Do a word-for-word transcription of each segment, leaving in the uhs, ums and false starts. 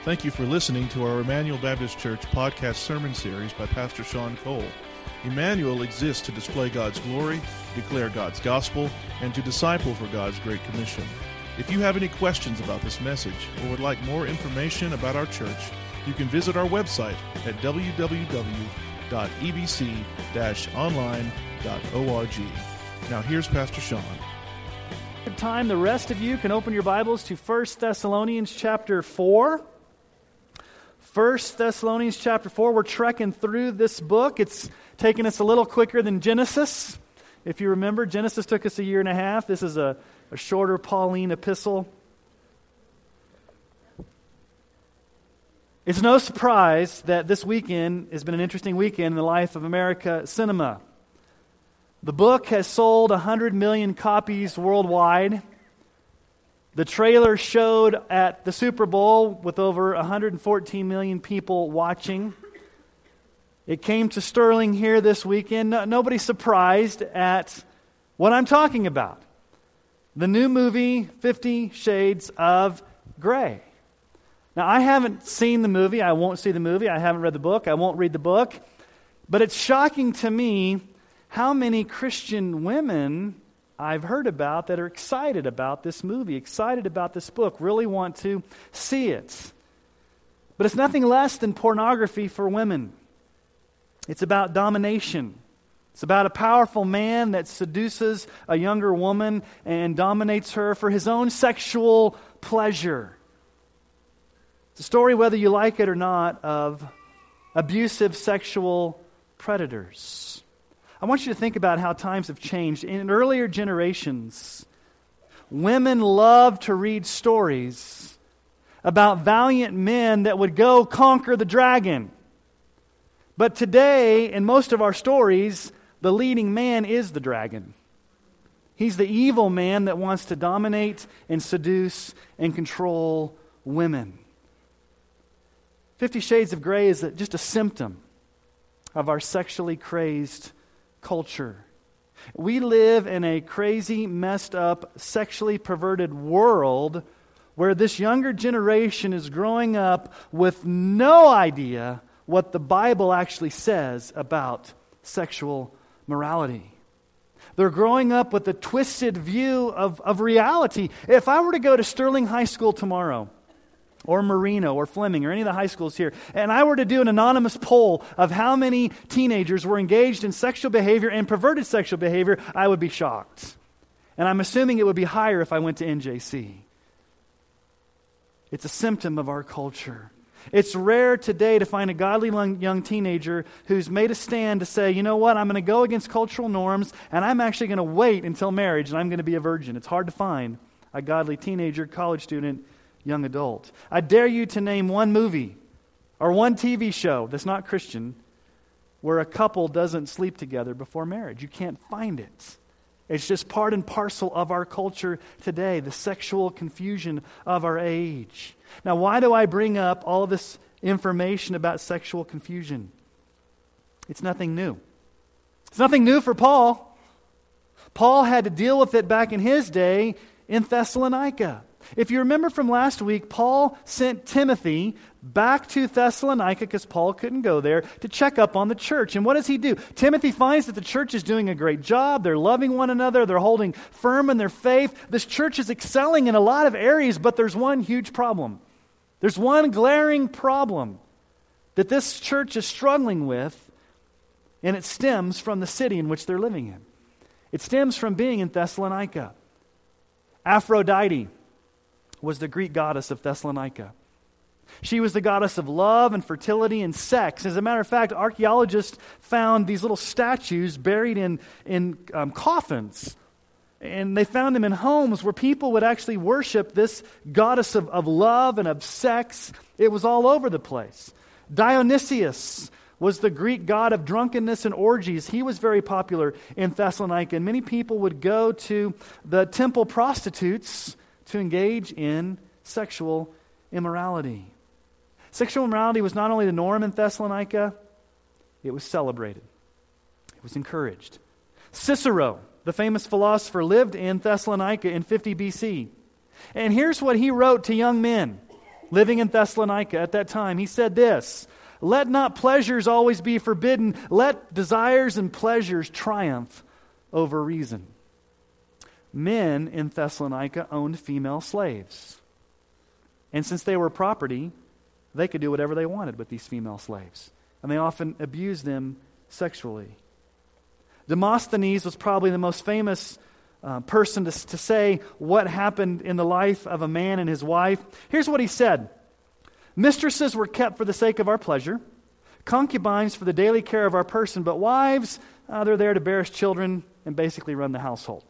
Thank you for listening to our Emmanuel Baptist Church podcast sermon series by Pastor Sean Cole. Emmanuel exists to display God's glory, declare God's gospel, and to disciple for God's Great Commission. If you have any questions about this message or would like more information about our church, you can visit our website at w w w dot e b c dash online dot org. Now here's Pastor Sean. Good time. The rest of you can open your Bibles to First Thessalonians chapter four. First Thessalonians chapter four. We're trekking through this book. It's taken us a little quicker than Genesis. If you remember, Genesis took us a year and a half. This is a, a shorter Pauline epistle. It's no surprise that this weekend has been an interesting weekend in the life of America cinema. The book has sold one hundred million copies worldwide. The trailer showed at the Super Bowl with over one hundred fourteen million people watching. It came to Sterling here this weekend. No, nobody's surprised at what I'm talking about. The new movie, Fifty Shades of Grey. Now, I haven't seen the movie. I won't see the movie. I haven't read the book. I won't read the book. But it's shocking to me how many Christian women I've heard about that are excited about this movie, excited about this book, really want to see it. But it's nothing less than pornography for women. It's about domination. It's about a powerful man that seduces a younger woman and dominates her for his own sexual pleasure. It's a story, whether you like it or not, of abusive sexual predators. I want you to think about how times have changed. In earlier generations, women loved to read stories about valiant men that would go conquer the dragon. But today, in most of our stories, the leading man is the dragon. He's the evil man that wants to dominate and seduce and control women. Fifty Shades of Grey is just a symptom of our sexually crazed culture. We live in a crazy, messed up, sexually perverted world where this younger generation is growing up with no idea what the Bible actually says about sexual morality. They're growing up with a twisted view of, of reality. If I were to go to Sterling High School tomorrow, or Marino, or Fleming, or any of the high schools here, and I were to do an anonymous poll of how many teenagers were engaged in sexual behavior and perverted sexual behavior, I would be shocked. And I'm assuming it would be higher if I went to N J C. It's a symptom of our culture. It's rare today to find a godly young teenager who's made a stand to say, you know what, I'm going to go against cultural norms, and I'm actually going to wait until marriage, and I'm going to be a virgin. It's hard to find a godly teenager, college student, young adult. I dare you to name one movie or one T V show that's not Christian where a couple doesn't sleep together before marriage. You can't find it. It's just part and parcel of our culture today, the sexual confusion of our age. Now, why do I bring up all of this information about sexual confusion? It's nothing new. It's nothing new for Paul. Paul had to deal with it back in his day in Thessalonica. If you remember from last week, Paul sent Timothy back to Thessalonica because Paul couldn't go there to check up on the church. And what does he do? Timothy finds that the church is doing a great job. They're loving one another. They're holding firm in their faith. This church is excelling in a lot of areas, but there's one huge problem. There's one glaring problem that this church is struggling with, and it stems from the city in which they're living in. It stems from being in Thessalonica. Aphrodite was the Greek goddess of Thessalonica. She was the goddess of love and fertility and sex. As a matter of fact, archaeologists found these little statues buried in, in um, coffins. And they found them in homes where people would actually worship this goddess of, of love and of sex. It was all over the place. Dionysius was the Greek god of drunkenness and orgies. He was very popular in Thessalonica. And many people would go to the temple prostitutes to engage in sexual immorality. Sexual immorality was not only the norm in Thessalonica, it was celebrated. It was encouraged. Cicero, the famous philosopher, lived in Thessalonica in fifty B C. And here's what he wrote to young men. living in Thessalonica at that time, he said this, "Let not pleasures always be forbidden. Let desires and pleasures triumph over reason." Men in Thessalonica owned female slaves. And since they were property, they could do whatever they wanted with these female slaves. And they often abused them sexually. Demosthenes was probably the most famous uh, person to, to say what happened in the life of a man and his wife. Here's what he said. "Mistresses were kept for the sake of our pleasure, concubines for the daily care of our person, but wives, uh, they're there to bear us children and basically run the household."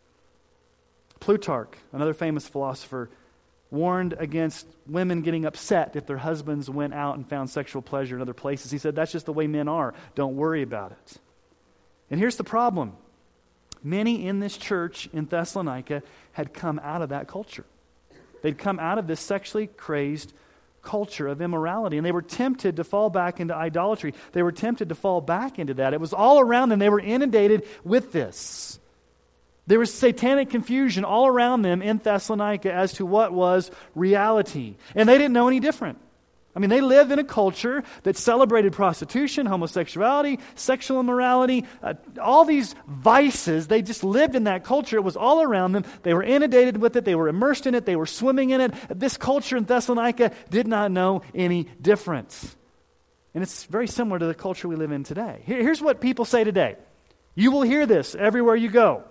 Plutarch, another famous philosopher, warned against women getting upset if their husbands went out and found sexual pleasure in other places. He said, that's just the way men are. Don't worry about it. And here's the problem. Many in this church in Thessalonica had come out of that culture. They'd come out of this sexually crazed culture of immorality, and they were tempted to fall back into idolatry. They were tempted to fall back into that. It was all around them. They were inundated with this. There was satanic confusion all around them in Thessalonica as to what was reality. And they didn't know any different. I mean, they lived in a culture that celebrated prostitution, homosexuality, sexual immorality, uh, all these vices. They just lived in that culture. It was all around them. They were inundated with it. They were immersed in it. They were swimming in it. This culture in Thessalonica did not know any difference. And it's very similar to the culture we live in today. Here, here's what people say today. You will hear this everywhere you go.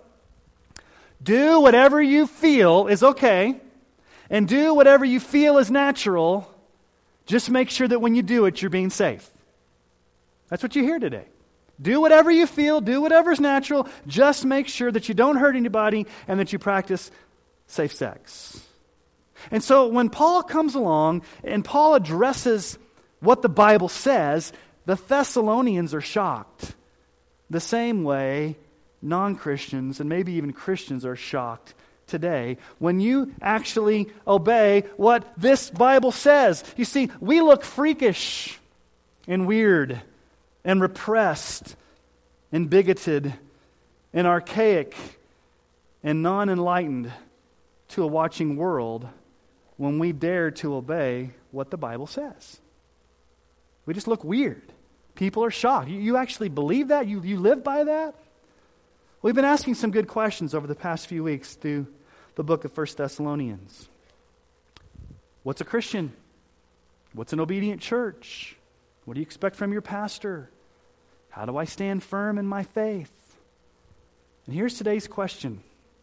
Do whatever you feel is okay, and do whatever you feel is natural. Just make sure that when you do it, you're being safe. That's what you hear today. Do whatever you feel, do whatever's natural, just make sure that you don't hurt anybody and that you practice safe sex. And so when Paul comes along and Paul addresses what the Bible says, the Thessalonians are shocked. The same way non-Christians and maybe even Christians are shocked today when you actually obey what this Bible says. You see, we look freakish and weird and repressed and bigoted and archaic and non-enlightened to a watching world when we dare to obey what the Bible says. We just look weird. People are shocked. You, you actually believe that? You, you live by that? We've been asking some good questions over the past few weeks through the book of First Thessalonians. What's a Christian? What's an obedient church? What do you expect from your pastor? How do I stand firm in my faith? And here's today's question.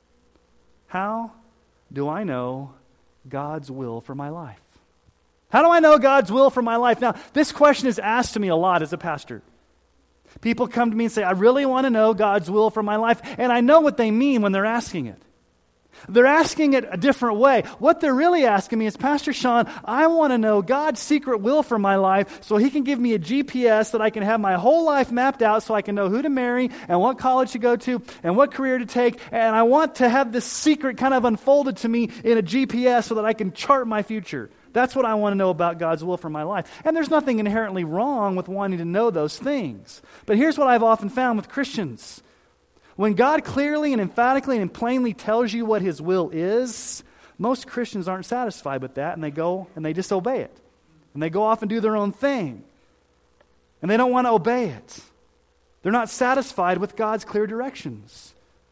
How do I know God's will for my life? How do I know God's will for my life? Now, this question is asked to me a lot as a pastor. People come to me and say, I really want to know God's will for my life. And I know what they mean when they're asking it. They're asking it a different way. What they're really asking me is, Pastor Sean, I want to know God's secret will for my life so He can give me a G P S that I can have my whole life mapped out so I can know who to marry and what college to go to and what career to take. And I want to have this secret kind of unfolded to me in a G P S so that I can chart my future. That's what I want to know about God's will for my life. And there's nothing inherently wrong with wanting to know those things. But here's what I've often found with Christians. When God clearly and emphatically and plainly tells you what His will is, most Christians aren't satisfied with that, and they go and they disobey it. And they go off and do their own thing. And they don't want to obey it. They're not satisfied with God's clear directions.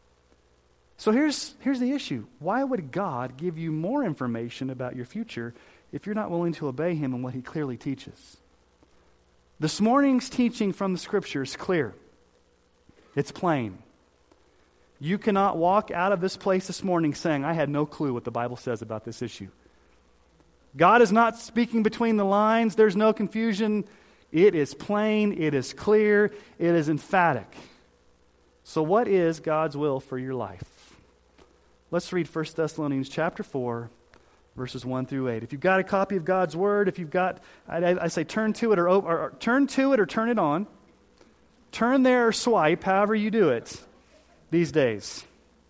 So here's, here's the issue. Why would God give you more information about your future if you're not willing to obey Him and what He clearly teaches? This morning's teaching from the Scripture is clear. It's plain. You cannot walk out of this place this morning saying, I had no clue what the Bible says about this issue. God is not speaking between the lines. There's no confusion. It is plain. It is clear. It is emphatic. So what is God's will for your life? Let's read First Thessalonians chapter four, verses one through eight. If you've got a copy of God's Word, if you've got, I, I say turn to it or, or, or turn to it or turn it on. Turn there or swipe, however you do it these days.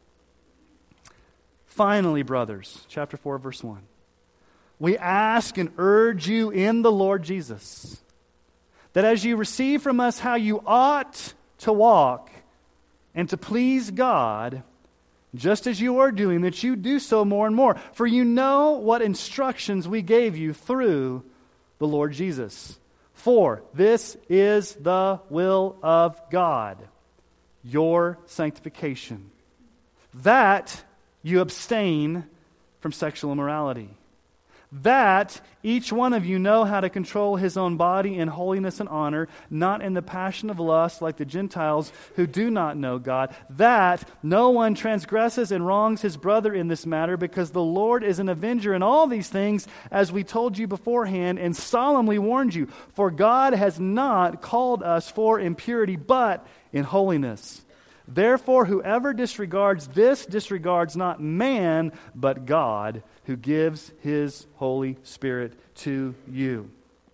Finally, brothers, chapter four, verse one. We ask and urge you in the Lord Jesus, that as you receive from us how you ought to walk and to please God, just as you are doing, that you do so more and more. For you know what instructions we gave you through the Lord Jesus. For this is the will of God, your sanctification, that you abstain from sexual immorality, that each one of you know how to control his own body in holiness and honor, not in the passion of lust like the Gentiles who do not know God, that no one transgresses and wrongs his brother in this matter, because the Lord is an avenger in all these things, as we told you beforehand and solemnly warned you. For God has not called us for impurity, but in holiness. Therefore, whoever disregards this disregards not man, but God, who gives His Holy Spirit to you.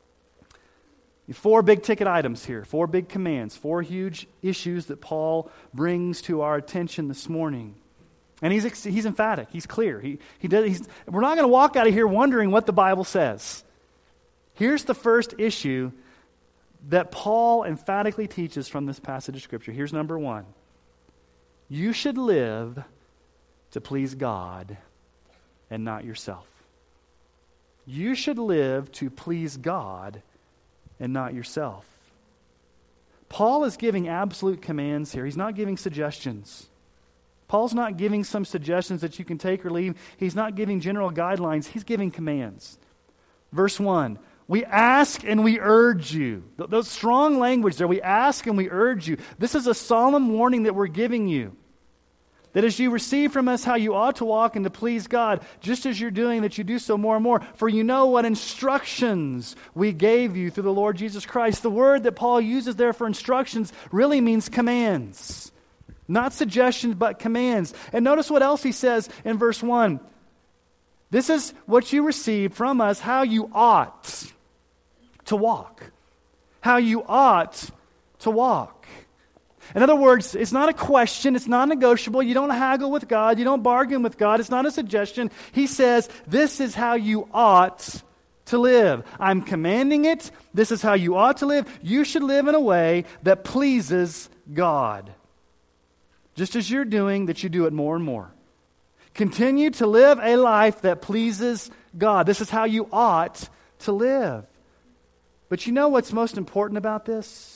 Four big ticket items here, four big commands, four huge issues that Paul brings to our attention this morning. And he's he's emphatic, he's clear. He, he does, he's, we're not going to walk out of here wondering what the Bible says. Here's the first issue that Paul emphatically teaches from this passage of Scripture. Here's number one. You should live to please God and not yourself. You should live to please God and not yourself. Paul is giving absolute commands here. He's not giving suggestions. Paul's not giving some suggestions that you can take or leave. He's not giving general guidelines. He's giving commands. Verse one, we ask and we urge you. Those strong language there, we ask and we urge you. This is a solemn warning that we're giving you. That as you receive from us how you ought to walk and to please God, just as you're doing, that you do so more and more. For you know what instructions we gave you through the Lord Jesus Christ. The word that Paul uses there for instructions really means commands. Not suggestions, but commands. And notice what else he says in verse one. This is what you received from us, how you ought to walk. How you ought to walk. In other words, it's not a question, it's not negotiable. You don't haggle with God, you don't bargain with God. It's not a suggestion. He says, this is how you ought to live. I'm commanding it. This is how you ought to live. You should live in a way that pleases God. Just as you're doing, that you do it more and more. Continue to live a life that pleases God. This is how you ought to live. But you know what's most important about this?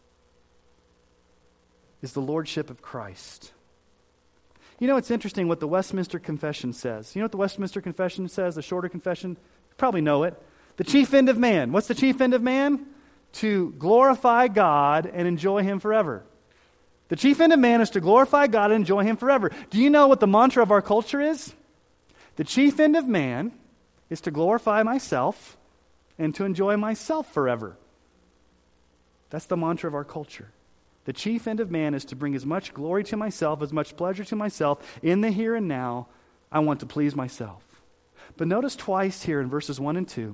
Is the lordship of Christ. You know, it's interesting what the Westminster Confession says. You know what the Westminster Confession says, the shorter confession? You probably know it. The chief end of man. What's the chief end of man? To glorify God and enjoy Him forever. The chief end of man is to glorify God and enjoy Him forever. Do you know what the mantra of our culture is? The chief end of man is to glorify myself and to enjoy myself forever. That's the mantra of our culture. The chief end of man is to bring as much glory to myself, as much pleasure to myself in the here and now. I want to please myself. But notice twice here in verses one and two,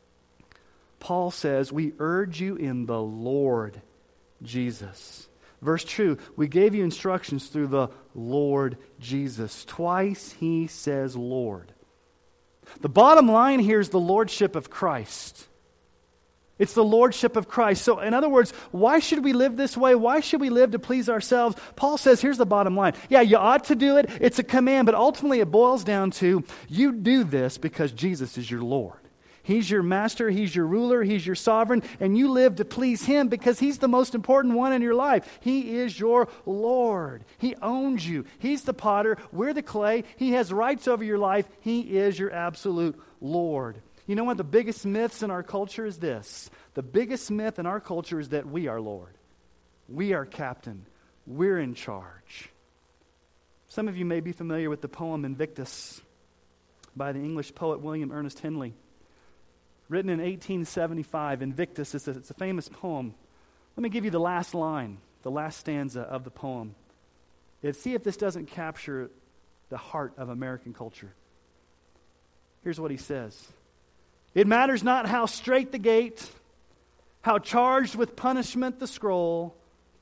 Paul says, we urge you in the Lord Jesus. Verse two, we gave you instructions through the Lord Jesus. Twice he says Lord. The bottom line here is the lordship of Christ. It's the lordship of Christ. So in other words, why should we live this way? Why should we live to please ourselves? Paul says, here's the bottom line. Yeah, you ought to do it. It's a command, but ultimately it boils down to you do this because Jesus is your Lord. He's your master, He's your ruler, He's your sovereign, and you live to please Him because He's the most important one in your life. He is your Lord. He owns you. He's the potter. We're the clay. He has rights over your life. He is your absolute Lord. You know what? The biggest myths in our culture is this. The biggest myth in our culture is that we are Lord. We are captain. We're in charge. Some of you may be familiar with the poem Invictus by the English poet William Ernest Henley. Written in eighteen seventy-five, Invictus, is a, it's a famous poem. Let me give you the last line, the last stanza of the poem. And see if this doesn't capture the heart of American culture. Here's what he says. It matters not how straight the gate, how charged with punishment the scroll.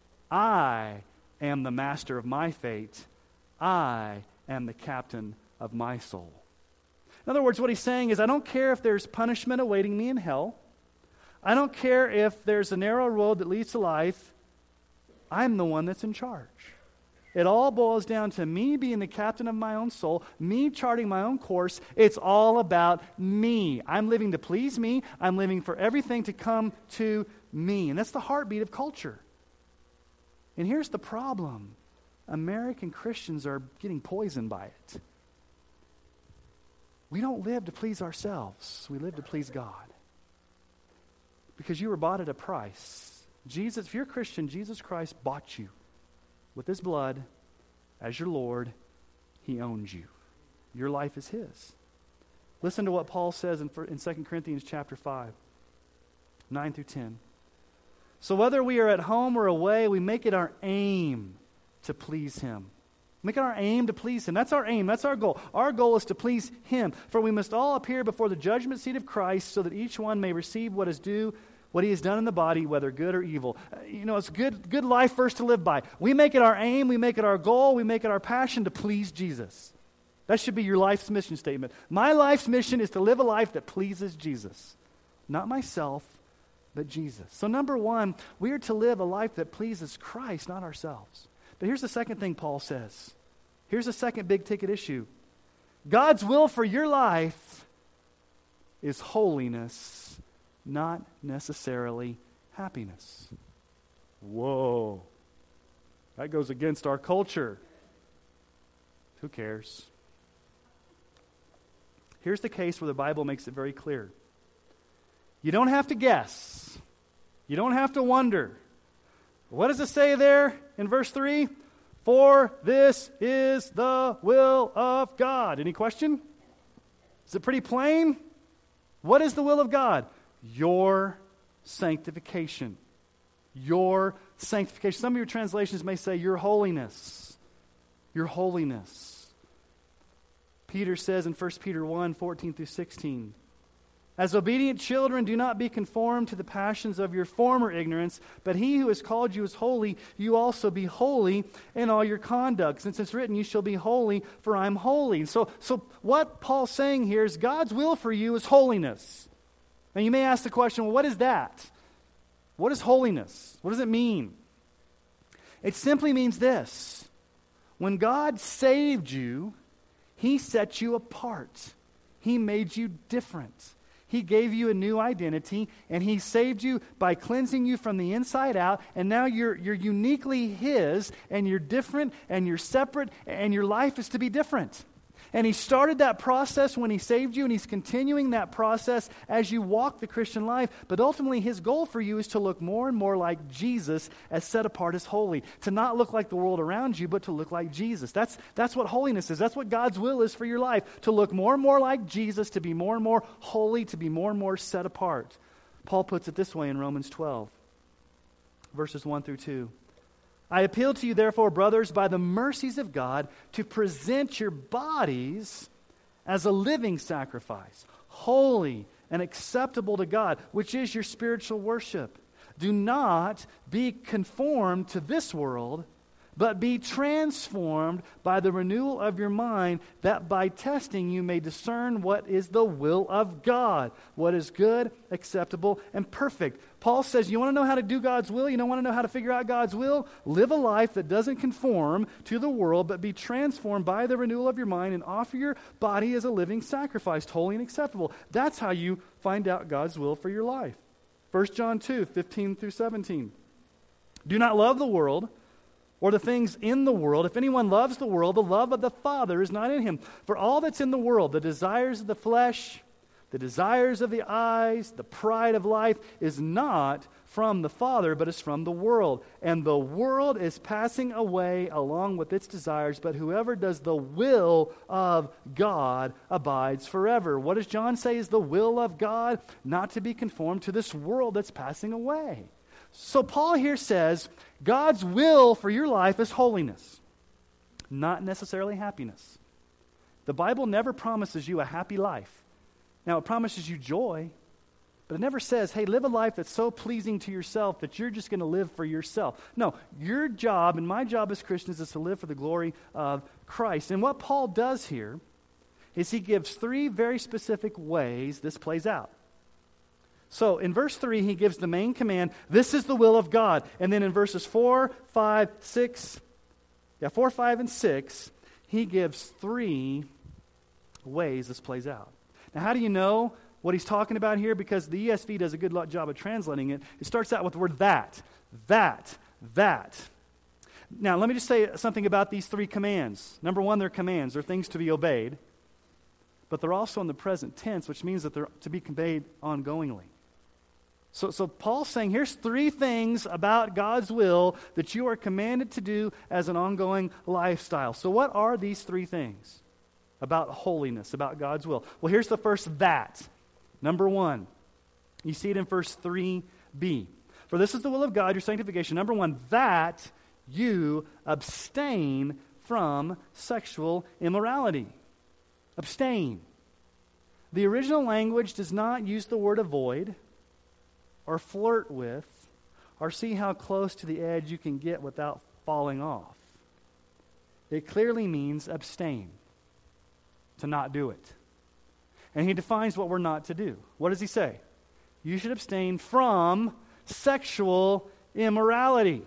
I am the master of my fate. I am the captain of my soul. In other words, what he's saying is, I don't care if there's punishment awaiting me in hell. I don't care if there's a narrow road that leads to life. I'm the one that's in charge. It all boils down to me being the captain of my own soul, me charting my own course. It's all about me. I'm living to please me. I'm living for everything to come to me. And that's the heartbeat of culture. And here's the problem. American Christians are getting poisoned by it. We don't live to please ourselves. We live to please God. Because you were bought at a price. Jesus, if you're a Christian, Jesus Christ bought you with his blood as your Lord. He owns you. Your life is his. Listen to what Paul says in, in Second Corinthians chapter five, nine through ten. So whether we are at home or away, we make it our aim to please him. Make it our aim to please him. That's our aim. That's our goal. Our goal is to please him. For we must all appear before the judgment seat of Christ so that each one may receive what is due, what he has done in the body, whether good or evil. Uh, you know, it's a good, good life for us to live by. We make it our aim. We make it our goal. We make it our passion to please Jesus. That should be your life's mission statement. My life's mission is to live a life that pleases Jesus. Not myself, but Jesus. So number one, we are to live a life that pleases Christ, not ourselves. But here's the second thing Paul says. Here's the second big ticket issue. God's will for your life is holiness, not necessarily happiness. Whoa. That goes against our culture. Who cares? Here's the case where the Bible makes it very clear. You don't have to guess. You don't have to wonder. What does it say there in verse three? For this is the will of God. Any question? Is it pretty plain? What is the will of God? Your sanctification. Your sanctification. Some of your translations may say your holiness. Your holiness. Peter says in First Peter one, fourteen through sixteen, as obedient children, do not be conformed to the passions of your former ignorance, but he who has called you is holy, you also be holy in all your conduct. Since it's written, you shall be holy, for I am holy. So, so what Paul's saying here is God's will for you is holiness. And you may ask the question, well, what is that? What is holiness? What does it mean? It simply means this. When God saved you, he set you apart. He made you different. He gave you a new identity, and he saved you by cleansing you from the inside out, and now you're, you're uniquely his, and you're different, and you're separate, and your life is to be different. And he started that process when he saved you, and he's continuing that process as you walk the Christian life. But ultimately, his goal for you is to look more and more like Jesus as set apart as holy. To not look like the world around you, but to look like Jesus. That's, that's what holiness is. That's what God's will is for your life. To look more and more like Jesus, to be more and more holy, to be more and more set apart. Paul puts it this way in Romans twelve, verses one through two. I appeal to you, therefore, brothers, by the mercies of God, to present your bodies as a living sacrifice, holy and acceptable to God, which is your spiritual worship. Do not be conformed to this world, but be transformed by the renewal of your mind, that by testing you may discern what is the will of God, what is good, acceptable, and perfect. Paul says, you want to know how to do God's will? You don't want to know how to figure out God's will? Live a life that doesn't conform to the world, but be transformed by the renewal of your mind and offer your body as a living sacrifice, holy and acceptable. That's how you find out God's will for your life. First John two, fifteen through seventeen. Do not love the world or the things in the world. If anyone loves the world, the love of the Father is not in him. For all that's in the world, the desires of the flesh, the desires of the eyes, the pride of life, is not from the Father, but is from the world. And the world is passing away along with its desires, but whoever does the will of God abides forever. What does John say is the will of God? Not to be conformed to this world that's passing away. So Paul here says, God's will for your life is holiness, not necessarily happiness. The Bible never promises you a happy life. Now, it promises you joy, but it never says, hey, live a life that's so pleasing to yourself that you're just going to live for yourself. No, your job and my job as Christians is to live for the glory of Christ. And what Paul does here is he gives three very specific ways this plays out. So in verse three, he gives the main command, this is the will of God. And then in verses four, five, six, Yeah, four, five, and six, he gives three ways this plays out. Now, how do you know what he's talking about here? Because the E S V does a good job of translating it. It starts out with the word that, that, that. Now, let me just say something about these three commands. Number one, they're commands. They're things to be obeyed. But they're also in the present tense, which means that they're to be conveyed ongoingly. So, so Paul's saying, here's three things about God's will that you are commanded to do as an ongoing lifestyle. So what are these three things about holiness, about God's will? Well, here's the first that. Number one, you see it in verse three b. For this is the will of God, your sanctification. Number one, that you abstain from sexual immorality. Abstain. The original language does not use the word avoid or flirt with or see how close to the edge you can get without falling off. It clearly means abstain, to not do it. And he defines what we're not to do. What does he say? You should abstain from sexual immorality.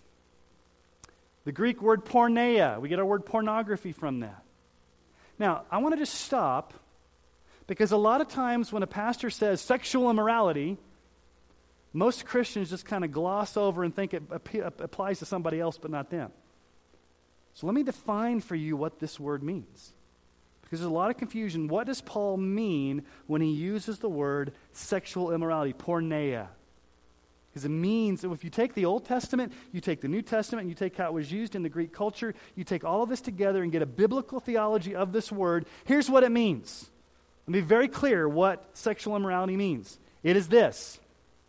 The Greek word porneia, we get our word pornography from that. Now, I want to just stop, because a lot of times when a pastor says sexual immorality, most Christians just kind of gloss over and think it ap- applies to somebody else but not them. So let me define for you what this word means. Because there's a lot of confusion. What does Paul mean when he uses the word sexual immorality, porneia? Because it means that if you take the Old Testament, you take the New Testament, and you take how it was used in the Greek culture, you take all of this together and get a biblical theology of this word, here's what it means. Let me be very clear what sexual immorality means. It is this: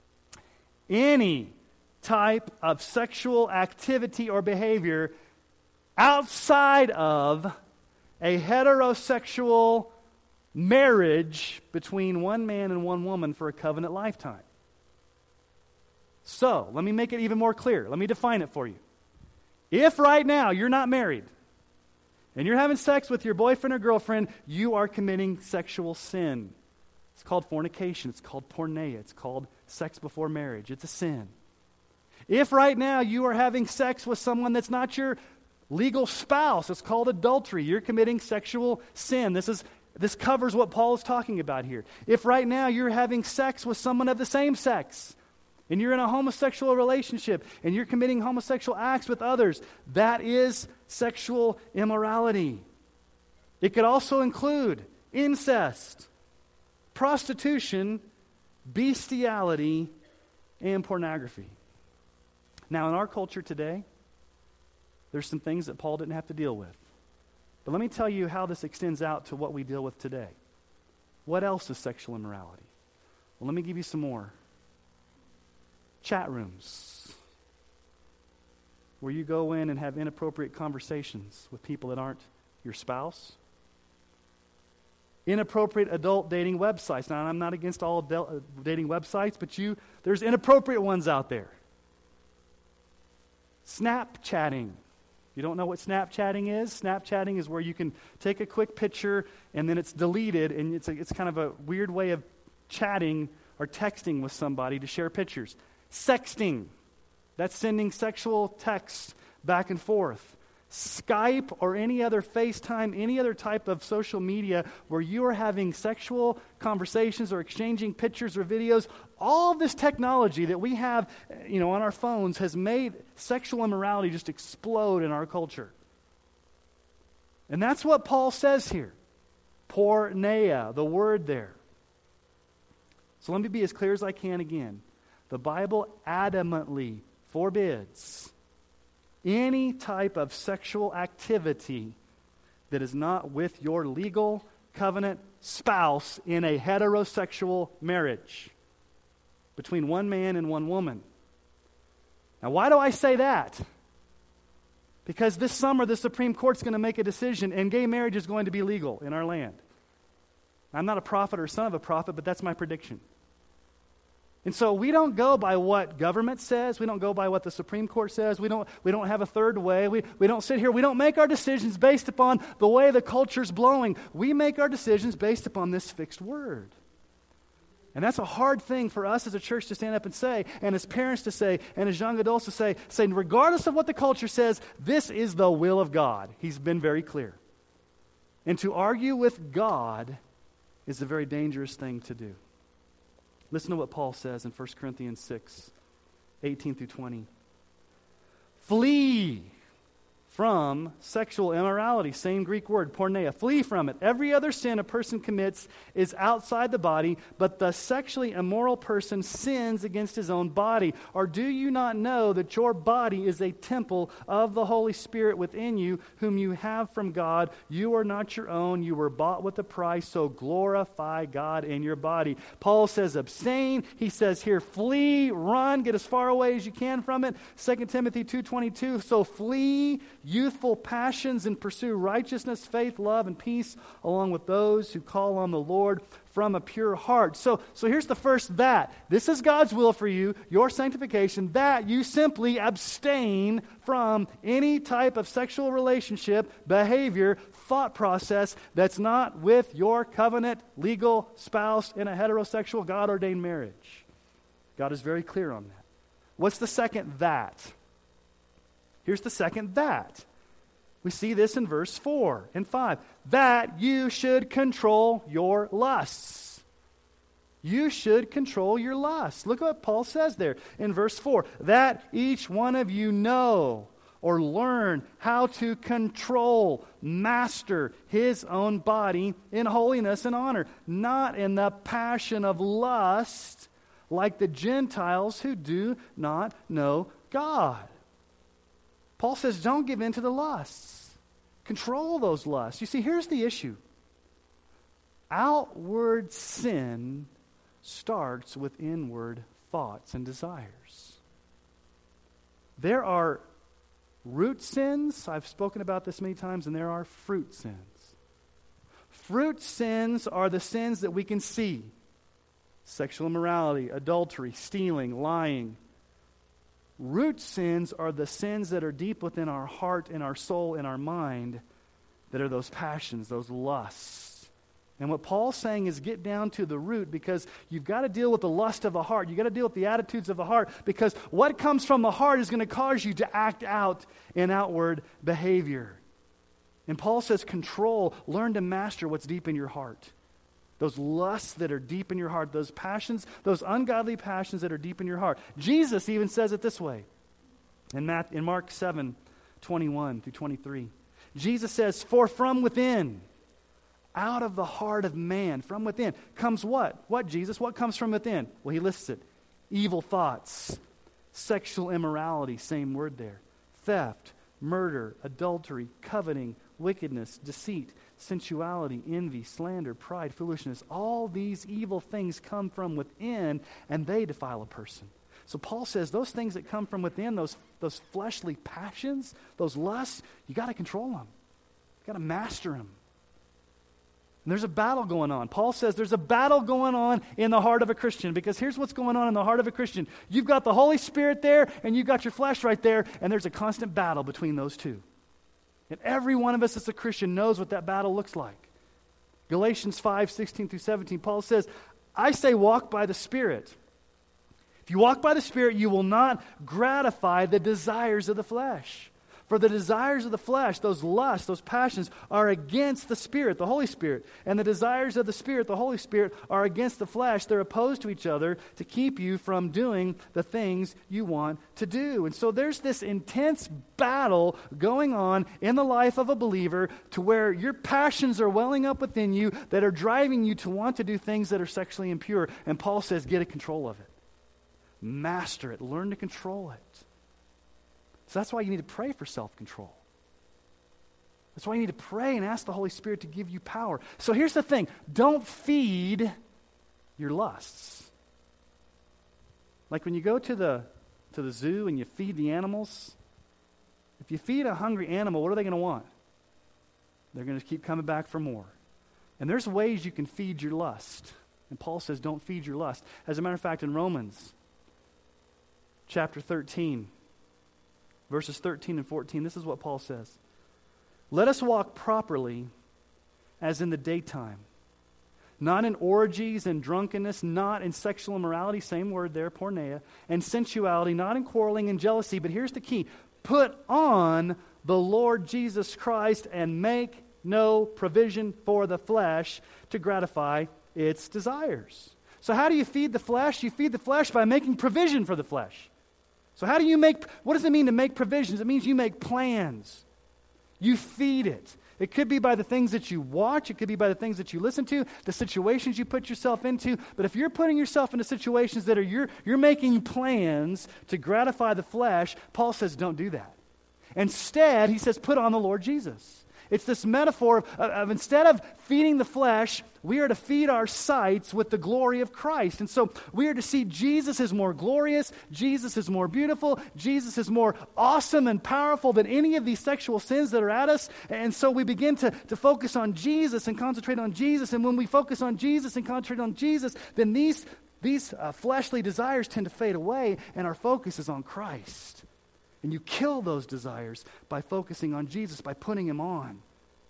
any type of sexual activity or behavior outside of a heterosexual marriage between one man and one woman for a covenant lifetime. So, let me make it even more clear. Let me define it for you. If right now you're not married and you're having sex with your boyfriend or girlfriend, you are committing sexual sin. It's called fornication. It's called porneia. It's called sex before marriage. It's a sin. If right now you are having sex with someone that's not your legal spouse, it's called adultery. You're committing sexual sin. This is this covers what Paul is talking about here. If right now you're having sex with someone of the same sex, and you're in a homosexual relationship, and you're committing homosexual acts with others, that is sexual immorality. It could also include incest, prostitution, bestiality, and pornography. Now, in our culture today, there's some things that Paul didn't have to deal with. But let me tell you how this extends out to what we deal with today. What else is sexual immorality? Well, let me give you some more. Chat rooms, where you go in and have inappropriate conversations with people that aren't your spouse. Inappropriate adult dating websites. Now, I'm not against all adult dating websites, but you there's inappropriate ones out there. Snapchatting. You don't know what Snapchatting is? Snapchatting is where you can take a quick picture and then it's deleted, and it's a, it's kind of a weird way of chatting or texting with somebody to share pictures. Sexting. That's sending sexual texts back and forth. Skype or any other FaceTime, any other type of social media where you are having sexual conversations or exchanging pictures or videos. All this technology that we have, you know, on our phones has made sexual immorality just explode in our culture. And that's what Paul says here. Porneia, the word there. So let me be as clear as I can again. The Bible adamantly forbids any type of sexual activity that is not with your legal covenant spouse in a heterosexual marriage between one man and one woman. Now, why do I say that? Because this summer the Supreme Court's going to make a decision and gay marriage is going to be legal in our land. I'm not a prophet or son of a prophet, but that's my prediction. And so we don't go by what government says. We don't go by what the Supreme Court says. We don't, we don't have a third way. We, we don't sit here. We don't make our decisions based upon the way the culture's blowing. We make our decisions based upon this fixed word. And that's a hard thing for us as a church to stand up and say, and as parents to say, and as young adults to say, saying regardless of what the culture says, this is the will of God. He's been very clear. And to argue with God is a very dangerous thing to do. Listen to what Paul says in First Corinthians six, eighteen through twenty. Flee from sexual immorality. Same Greek word, porneia. Flee from it. Every other sin a person commits is outside the body, but the sexually immoral person sins against his own body. Or do you not know that your body is a temple of the Holy Spirit within you, whom you have from God? You are not your own. You were bought with a price, so glorify God in your body. Paul says abstain. He says here flee, run, get as far away as you can from it. Second Timothy two twenty-two, so flee youthful passions and pursue righteousness, faith, love, and peace, along with those who call on the Lord from a pure heart. So, so here's the first that. This is God's will for you, your sanctification, that you simply abstain from any type of sexual relationship, behavior, thought process that's not with your covenant, legal spouse in a heterosexual, God-ordained marriage. God is very clear on that. What's the second that? Here's the second that. We see this in verse four and five. That you should control your lusts. You should control your lusts. Look what Paul says there in verse four. That each one of you know or learn how to control, master his own body in holiness and honor, not in the passion of lust like the Gentiles who do not know God. Paul says, don't give in to the lusts. Control those lusts. You see, here's the issue. Outward sin starts with inward thoughts and desires. There are root sins. I've spoken about this many times, and there are fruit sins. Fruit sins are the sins that we can see. Sexual immorality, adultery, stealing, lying. Root sins are the sins that are deep within our heart and our soul and our mind that are those passions, those lusts. And what Paul's saying is get down to the root, because you've got to deal with the lust of the heart. You've got to deal with the attitudes of the heart, because what comes from the heart is going to cause you to act out in outward behavior. And Paul says control, learn to master what's deep in your heart. Those lusts that are deep in your heart, those passions, those ungodly passions that are deep in your heart. Jesus even says it this way in, Matt, in Mark seven, twenty-one through twenty-three. Jesus says, for from within, out of the heart of man, from within, comes what? What, Jesus? What comes from within? Well, he lists it. Evil thoughts, sexual immorality, same word there, theft, murder, adultery, coveting, wickedness, deceit, sensuality, envy, slander, pride, foolishness. All these evil things come from within, and they defile a person. So Paul says those things that come from within, those, those fleshly passions, those lusts, you got to control them. You got to master them. And there's a battle going on. Paul says there's a battle going on in the heart of a Christian, because here's what's going on in the heart of a Christian. You've got the Holy Spirit there, and you've got your flesh right there, and there's a constant battle between those two. And every one of us as a Christian knows what that battle looks like. Galatians five, sixteen through seventeen, Paul says, I say walk by the Spirit. If you walk by the Spirit, you will not gratify the desires of the flesh. For the desires of the flesh, those lusts, those passions, are against the Spirit, the Holy Spirit. And the desires of the Spirit, the Holy Spirit, are against the flesh. They're opposed to each other to keep you from doing the things you want to do. And so there's this intense battle going on in the life of a believer, to where your passions are welling up within you that are driving you to want to do things that are sexually impure. And Paul says, get a control of it. Master it. Learn to control it. So that's why you need to pray for self-control. That's why you need to pray and ask the Holy Spirit to give you power. So here's the thing. Don't feed your lusts. Like when you go to the, to the zoo and you feed the animals, if you feed a hungry animal, what are they going to want? They're going to keep coming back for more. And there's ways you can feed your lust. And Paul says don't feed your lust. As a matter of fact, in Romans chapter thirteen, verses thirteen and fourteen, this is what Paul says. Let us walk properly as in the daytime, not in orgies and drunkenness, not in sexual immorality, same word there, porneia, and sensuality, not in quarreling and jealousy. But here's the key. Put on the Lord Jesus Christ and make no provision for the flesh to gratify its desires. So how do you feed the flesh? You feed the flesh by making provision for the flesh. So how do you make, what does it mean to make provisions? It means you make plans. You feed it. It could be by the things that you watch. It could be by the things that you listen to, the situations you put yourself into. But if you're putting yourself into situations that are, you're, you're making plans to gratify the flesh, Paul says don't do that. Instead, he says put on the Lord Jesus. It's this metaphor of, of instead of feeding the flesh, we are to feed our sights with the glory of Christ. And so we are to see Jesus is more glorious, Jesus is more beautiful, Jesus is more awesome and powerful than any of these sexual sins that are at us. And so we begin to, to focus on Jesus and concentrate on Jesus. And when we focus on Jesus and concentrate on Jesus, then these, these uh, fleshly desires tend to fade away, and our focus is on Christ. And you kill those desires by focusing on Jesus, by putting him on.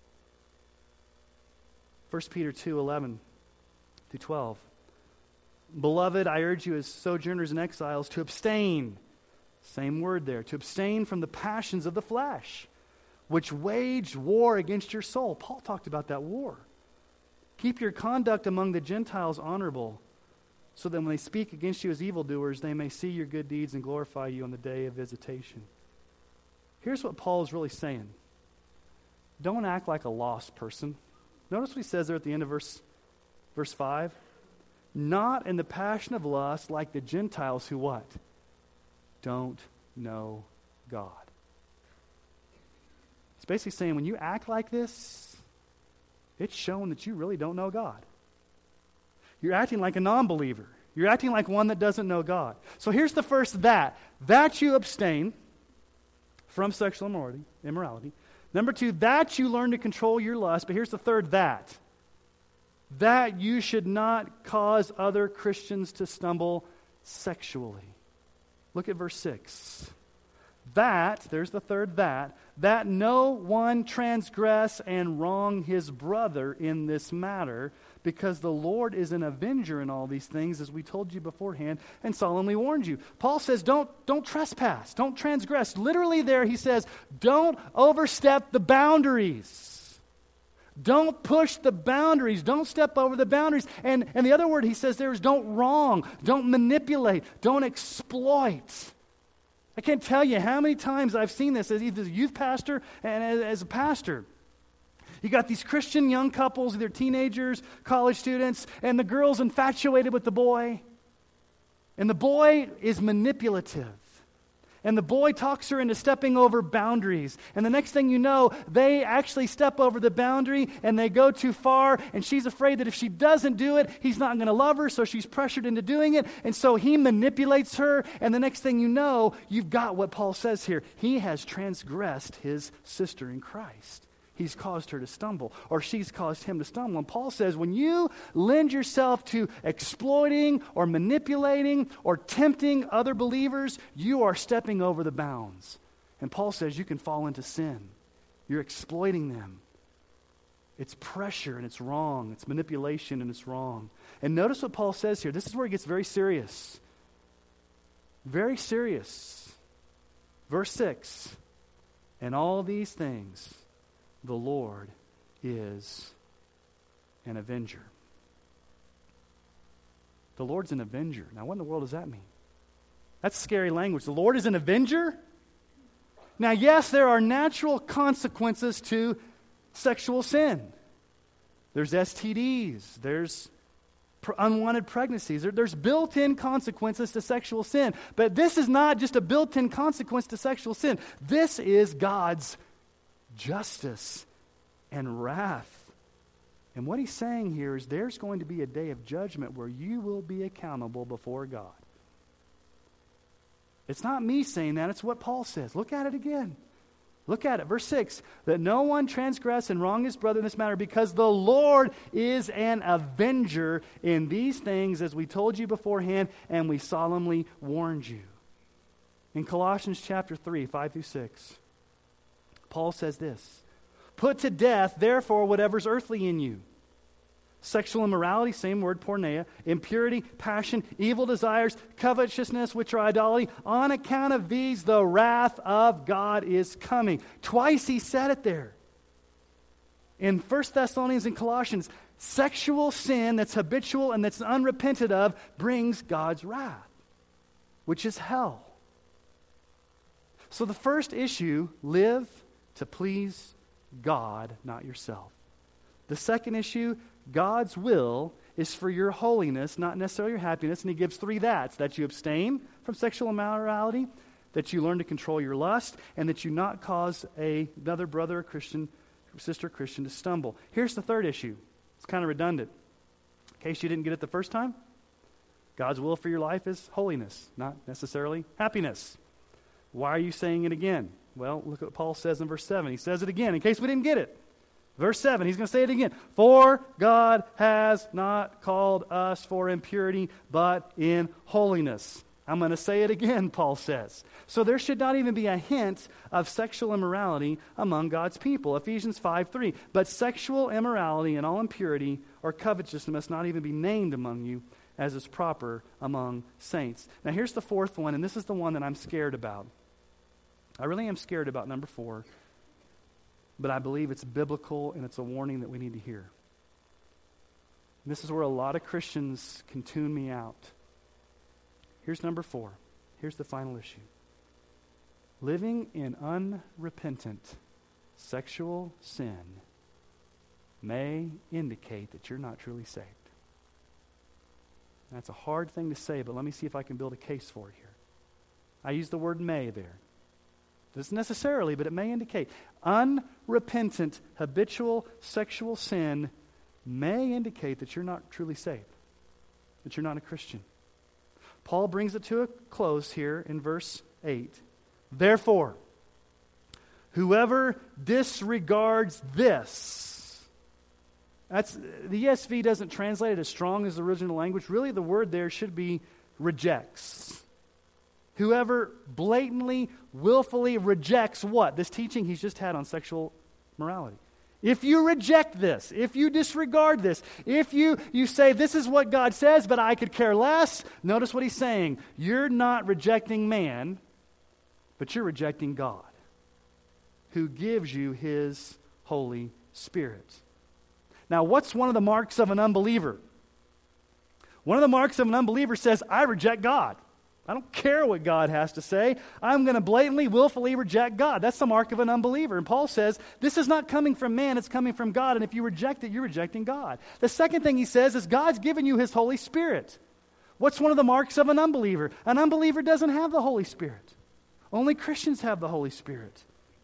First Peter two, eleven through twelve. Beloved, I urge you as sojourners and exiles to abstain, same word there, to abstain from the passions of the flesh, which wage war against your soul. Paul talked about that war. Keep your conduct among the Gentiles honorable, so that when they speak against you as evildoers, they may see your good deeds and glorify you on the day of visitation. Here's what Paul is really saying. Don't act like a lost person. Notice what he says there at the end of verse, verse five. Not in the passion of lust like the Gentiles who what? Don't know God. It's basically saying when you act like this, it's showing that you really don't know God. You're acting like a non-believer. You're acting like one that doesn't know God. So here's the first that. That you abstain from sexual immorality. immorality. Number two, that you learn to control your lust. But here's the third that. That you should not cause other Christians to stumble sexually. Look at verse six. That, there's the third that, that no one transgress and wrong his brother in this matter, because the Lord is an avenger in all these things, as we told you beforehand and solemnly warned you. Paul says, don't, don't trespass, don't transgress. Literally there he says, don't overstep the boundaries. Don't push the boundaries. Don't step over the boundaries. And, and the other word he says there is don't wrong, don't manipulate, don't exploit. I can't tell you how many times I've seen this as either a youth pastor and as, as a pastor. You got these Christian young couples, either teenagers, college students, and the girl's infatuated with the boy. And the boy is manipulative. And the boy talks her into stepping over boundaries. And the next thing you know, they actually step over the boundary and they go too far. And she's afraid that if she doesn't do it, he's not going to love her. So she's pressured into doing it. And so he manipulates her. And the next thing you know, you've got what Paul says here. He has transgressed his sister in Christ. He's caused her to stumble, or she's caused him to stumble. And Paul says, when you lend yourself to exploiting or manipulating or tempting other believers, you are stepping over the bounds. And Paul says you can fall into sin. You're exploiting them. It's pressure and it's wrong. It's manipulation and it's wrong. And notice what Paul says here. This is where it gets very serious. Very serious. Verse six. And all these things, the Lord is an avenger. The Lord's an avenger. Now, what in the world does that mean? That's scary language. The Lord is an avenger? Now, yes, there are natural consequences to sexual sin. There's S T Ds. There's pr- unwanted pregnancies. There, there's built-in consequences to sexual sin. But this is not just a built-in consequence to sexual sin. This is God's justice and wrath. And what he's saying here is there's going to be a day of judgment where you will be accountable before God. It's not me saying that, it's what Paul says. Look at it again. Look at it, verse six. That no one transgress and wrong his brother in this matter, because the Lord is an avenger in these things, as we told you beforehand, and we solemnly warned you. In Colossians chapter three, five through six, Paul says this, put to death, therefore, whatever's earthly in you, Sexual immorality, same word, porneia. Impurity, passion, evil desires, covetousness, which are idolatry. On account of these, the wrath of God is coming. Twice he said it there. In First Thessalonians and Colossians, sexual sin that's habitual and that's unrepented of brings God's wrath, which is hell. So the first issue, live to please God, not yourself. The second issue, God's will is for your holiness, not necessarily your happiness. And he gives three that's, that you abstain from sexual immorality, that you learn to control your lust, and that you not cause a, another brother or Christian, sister Christian to stumble. Here's the third issue. It's kind of redundant. In case you didn't get it the first time, God's will for your life is holiness, not necessarily happiness. Why are you saying it again? Well, look at what Paul says in verse seven. He says it again in case we didn't get it. Verse seven, he's going to say it again. For God has not called us for impurity, but in holiness. I'm going to say it again, Paul says. So there should not even be a hint of sexual immorality among God's people. Ephesians five three. But sexual immorality and all impurity or covetousness must not even be named among you, as is proper among saints. Now here's the fourth one, and this is the one that I'm scared about. I really am scared about number four. But I believe it's biblical and it's a warning that we need to hear. And this is where a lot of Christians can tune me out. Here's number four. Here's the final issue. Living in unrepentant sexual sin may indicate that you're not truly saved. That's a hard thing to say, but let me see if I can build a case for it here. I use the word may there. Doesn't necessarily, but it may indicate. Unrepentant, habitual sexual sin may indicate that you're not truly saved, that you're not a Christian. Paul brings it to a close here in verse eight. Therefore, whoever disregards this, that's the E S V doesn't translate it as strong as the original language. Really, the word there should be rejects. Whoever blatantly, willfully rejects what? This teaching he's just had on sexual morality. If you reject this, if you disregard this, if you, you say this is what God says, but I could care less, notice what he's saying. You're not rejecting man, but you're rejecting God, who gives you his Holy Spirit. Now, what's one of the marks of an unbeliever? One of the marks of an unbeliever says, I reject God. I don't care what God has to say. I'm going to blatantly, willfully reject God. That's the mark of an unbeliever. And Paul says, this is not coming from man, it's coming from God. And if you reject it, you're rejecting God. The second thing he says is God's given you his Holy Spirit. What's one of the marks of an unbeliever? An unbeliever doesn't have the Holy Spirit. Only Christians have the Holy Spirit.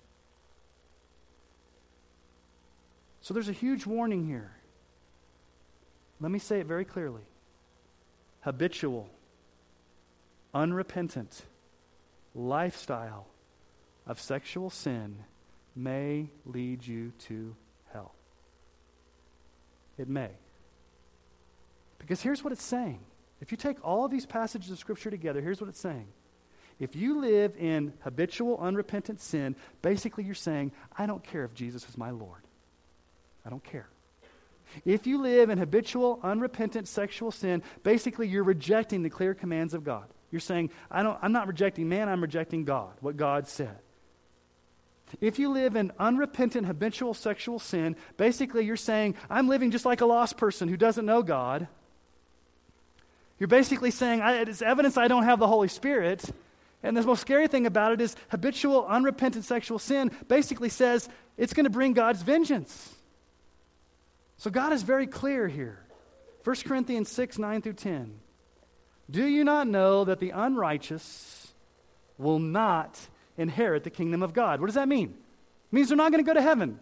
So there's a huge warning here. Let me say it very clearly. Habitual, unrepentant lifestyle of sexual sin may lead you to hell. It may. Because here's what it's saying. If you take all of these passages of Scripture together, here's what it's saying. If you live in habitual, unrepentant sin, basically you're saying, I don't care if Jesus is my Lord. I don't care. If you live in habitual, unrepentant sexual sin, basically you're rejecting the clear commands of God. You're saying, I don't, I'm not rejecting man, I'm rejecting God, what God said. If you live in unrepentant, habitual sexual sin, basically you're saying, I'm living just like a lost person who doesn't know God. You're basically saying, I, it's evidence I don't have the Holy Spirit. And the most scary thing about it is habitual, unrepentant sexual sin basically says it's going to bring God's vengeance. So God is very clear here. First Corinthians six, nine through ten. Do you not know that the unrighteous will not inherit the kingdom of God? What does that mean? It means they're not going to go to heaven.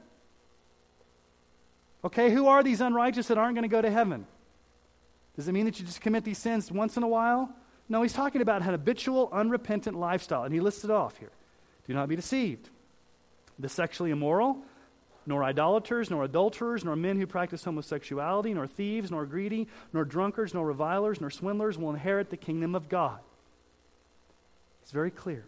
Okay, who are these unrighteous that aren't going to go to heaven? Does it mean that you just commit these sins once in a while? No, he's talking about an habitual, unrepentant lifestyle, and he lists it off here. Do not be deceived. The sexually immoral, nor idolaters, nor adulterers, nor men who practice homosexuality, nor thieves, nor greedy, nor drunkards, nor revilers, nor swindlers will inherit the kingdom of God. It's very clear.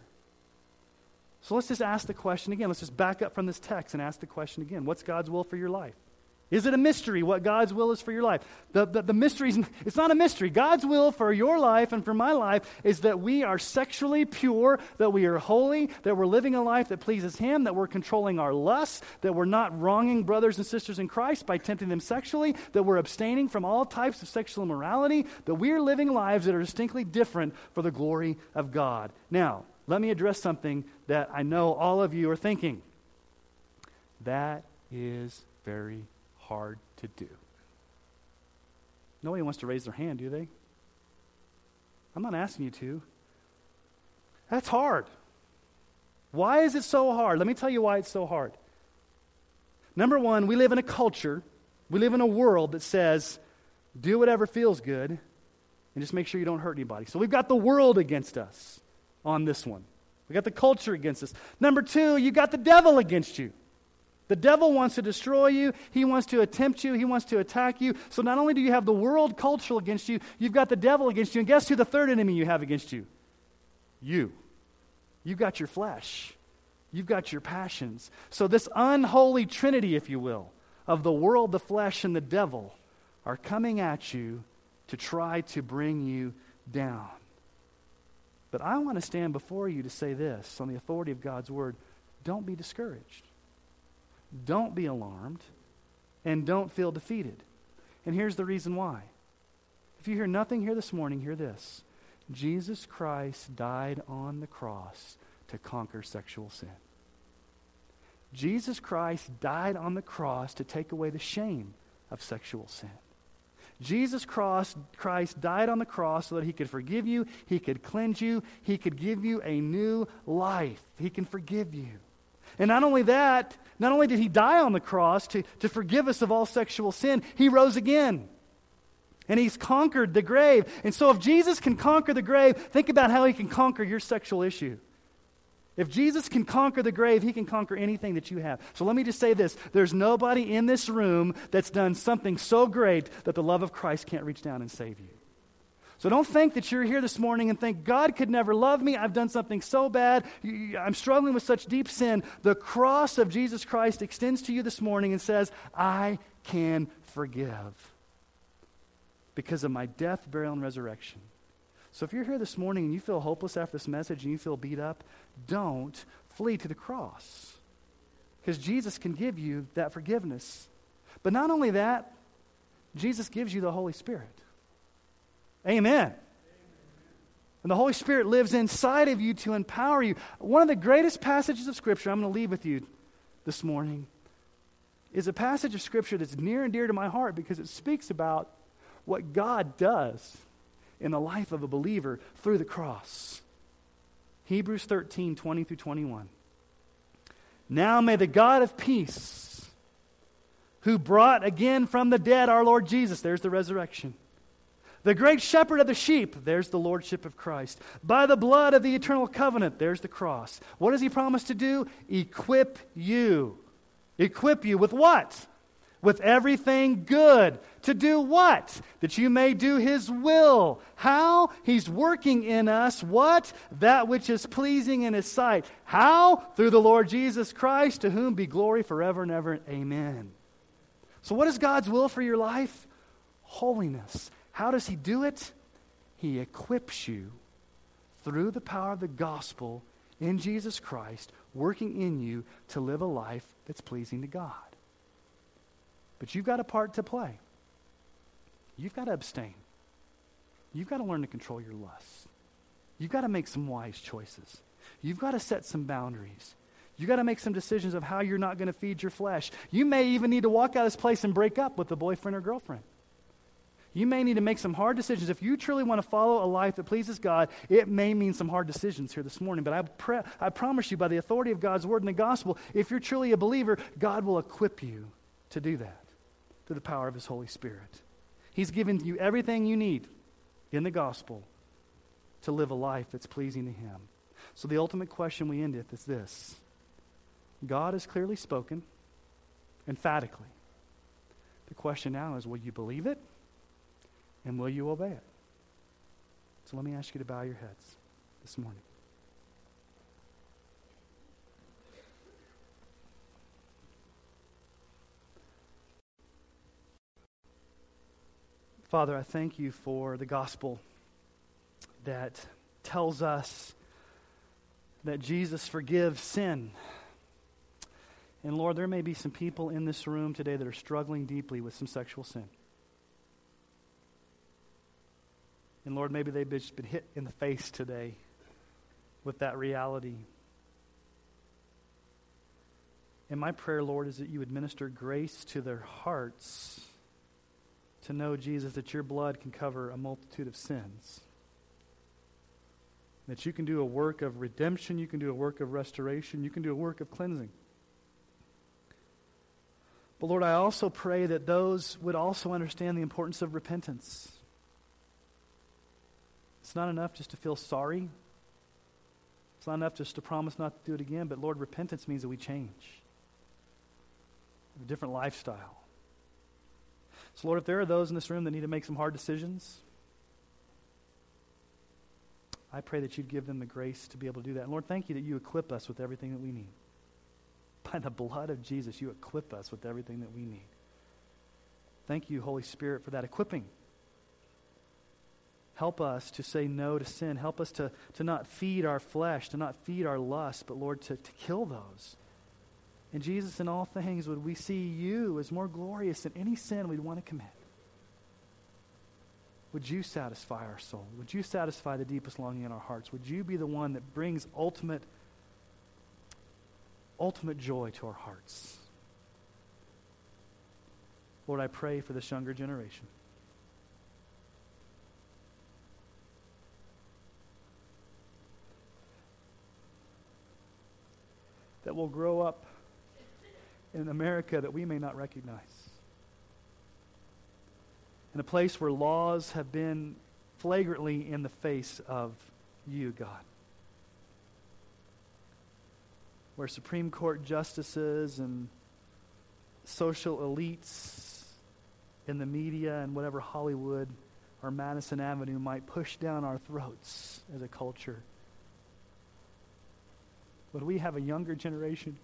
So let's just ask the question again. Let's just back up from this text and ask the question again. What's God's will for your life? Is it a mystery what God's will is for your life? The, the, the mystery, is, it's not a mystery. God's will for your life and for my life is that we are sexually pure, that we are holy, that we're living a life that pleases Him, that we're controlling our lusts, that we're not wronging brothers and sisters in Christ by tempting them sexually, that we're abstaining from all types of sexual immorality, that we're living lives that are distinctly different for the glory of God. Now, let me address something that I know all of you are thinking. That is very hard to do. Nobody wants to raise their hand, do they? I'm not asking you to. That's hard. Why is it so hard? Let me tell you why it's so hard. Number one, we live in a culture, we live in a world that says, do whatever feels good and just make sure you don't hurt anybody. So we've got the world against us on this one. We got the culture against us. Number two, you got the devil against you. The devil wants to destroy you. He wants to tempt you. He wants to attack you. So not only do you have the world culture against you, you've got the devil against you. And guess who the third enemy you have against you? You. You've got your flesh. You've got your passions. So this unholy trinity, if you will, of the world, the flesh, and the devil are coming at you to try to bring you down. But I want to stand before you to say this on the authority of God's word. Don't be discouraged. Don't be alarmed, and don't feel defeated. And here's the reason why. If you hear nothing here this morning, hear this. Jesus Christ died on the cross to conquer sexual sin. Jesus Christ died on the cross to take away the shame of sexual sin. Jesus Christ died on the cross so that He could forgive you, He could cleanse you, He could give you a new life. He can forgive you. And not only that, not only did He die on the cross to, to forgive us of all sexual sin, He rose again. And He's conquered the grave. And so if Jesus can conquer the grave, think about how He can conquer your sexual issue. If Jesus can conquer the grave, He can conquer anything that you have. So let me just say this. There's nobody in this room that's done something so great that the love of Christ can't reach down and save you. So don't think that you're here this morning and think, God could never love me. I've done something so bad. I'm struggling with such deep sin. The cross of Jesus Christ extends to you this morning and says, I can forgive because of my death, burial, and resurrection. So if you're here this morning and you feel hopeless after this message and you feel beat up, don't flee to the cross because Jesus can give you that forgiveness. But not only that, Jesus gives you the Holy Spirit. Amen. And the Holy Spirit lives inside of you to empower you. One of the greatest passages of Scripture I'm going to leave with you this morning is a passage of Scripture that's near and dear to my heart because it speaks about what God does in the life of a believer through the cross. Hebrews thirteen, twenty through twenty-one. Now may the God of peace, who brought again from the dead our Lord Jesus, there's the resurrection, the great shepherd of the sheep, there's the lordship of Christ. By the blood of the eternal covenant, there's the cross. What does He promise to do? Equip you. Equip you with what? With everything good. To do what? That you may do His will. How? He's working in us what? That which is pleasing in His sight. How? Through the Lord Jesus Christ, to whom be glory forever and ever. Amen. So what is God's will for your life? Holiness. How does He do it? He equips you through the power of the gospel in Jesus Christ, working in you to live a life that's pleasing to God. But you've got a part to play. You've got to abstain. You've got to learn to control your lusts. You've got to make some wise choices. You've got to set some boundaries. You've got to make some decisions of how you're not going to feed your flesh. You may even need to walk out of this place and break up with a boyfriend or girlfriend. You may need to make some hard decisions. If you truly want to follow a life that pleases God, it may mean some hard decisions here this morning. But I, pre- I promise you, by the authority of God's word and the gospel, if you're truly a believer, God will equip you to do that through the power of His Holy Spirit. He's given you everything you need in the gospel to live a life that's pleasing to Him. So the ultimate question we end with is this. God has clearly spoken, emphatically. The question now is, will you believe it? And will you obey it? So let me ask you to bow your heads this morning. Father, I thank you for the gospel that tells us that Jesus forgives sin. And Lord, there may be some people in this room today that are struggling deeply with some sexual sin. And Lord, maybe they've just been hit in the face today with that reality. And my prayer, Lord, is that you would minister grace to their hearts to know, Jesus, that your blood can cover a multitude of sins. That you can do a work of redemption, you can do a work of restoration, you can do a work of cleansing. But Lord, I also pray that those would also understand the importance of repentance. It's not enough just to feel sorry. It's not enough just to promise not to do it again, but Lord, repentance means that we change. A different lifestyle. So Lord, if there are those in this room that need to make some hard decisions, I pray that you'd give them the grace to be able to do that. And Lord, thank you that you equip us with everything that we need. By the blood of Jesus, you equip us with everything that we need. Thank you, Holy Spirit, for that equipping. Help us to say no to sin. Help us to, to not feed our flesh, to not feed our lust, but Lord, to, to kill those. And Jesus, in all things, would we see you as more glorious than any sin we'd want to commit. Would you satisfy our soul? Would you satisfy the deepest longing in our hearts? Would you be the one that brings ultimate, ultimate joy to our hearts? Lord, I pray for this younger generation. That will grow up in an America that we may not recognize. In a place where laws have been flagrantly in the face of you, God. Where Supreme Court justices and social elites in the media and whatever Hollywood or Madison Avenue might push down our throats as a culture. Would we have a younger generation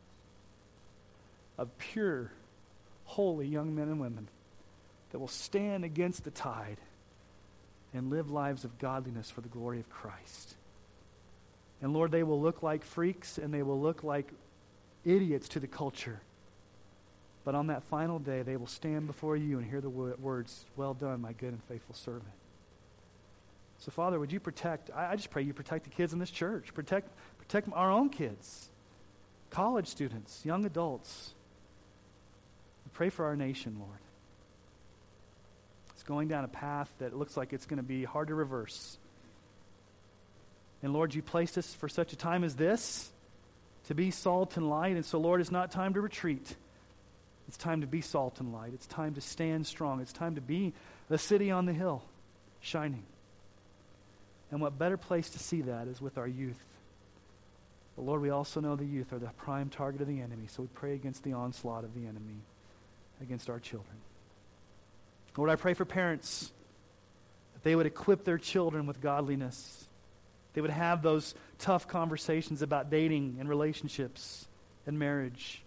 of pure, holy young men and women that will stand against the tide and live lives of godliness for the glory of Christ. And Lord, they will look like freaks and they will look like idiots to the culture. But on that final day, they will stand before you and hear the words, "Well done, my good and faithful servant." So Father, would you protect, I, I just pray you protect the kids in this church. Protect, protect our own kids, college students, young adults. We pray for our nation, Lord. It's going down a path that looks like it's going to be hard to reverse. And Lord, you placed us for such a time as this to be salt and light. And so, Lord, it's not time to retreat. It's time to be salt and light. It's time to stand strong. It's time to be the city on the hill, shining. And what better place to see that is with our youth. But Lord, we also know the youth are the prime target of the enemy. So we pray against the onslaught of the enemy against our children. Lord, I pray for parents that they would equip their children with godliness. They would have those tough conversations about dating and relationships and marriage.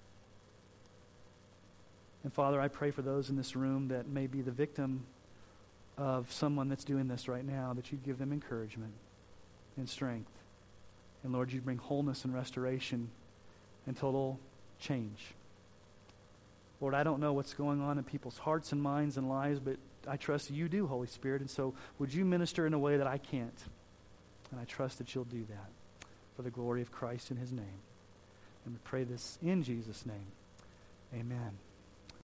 And Father, I pray for those in this room that may be the victim of someone that's doing this right now, that you'd give them encouragement and strength. And Lord, you'd bring wholeness and restoration and total change. Lord, I don't know what's going on in people's hearts and minds and lives, but I trust you do, Holy Spirit. And so would you minister in a way that I can't? And I trust that you'll do that for the glory of Christ in his name. And we pray this in Jesus' name. Amen.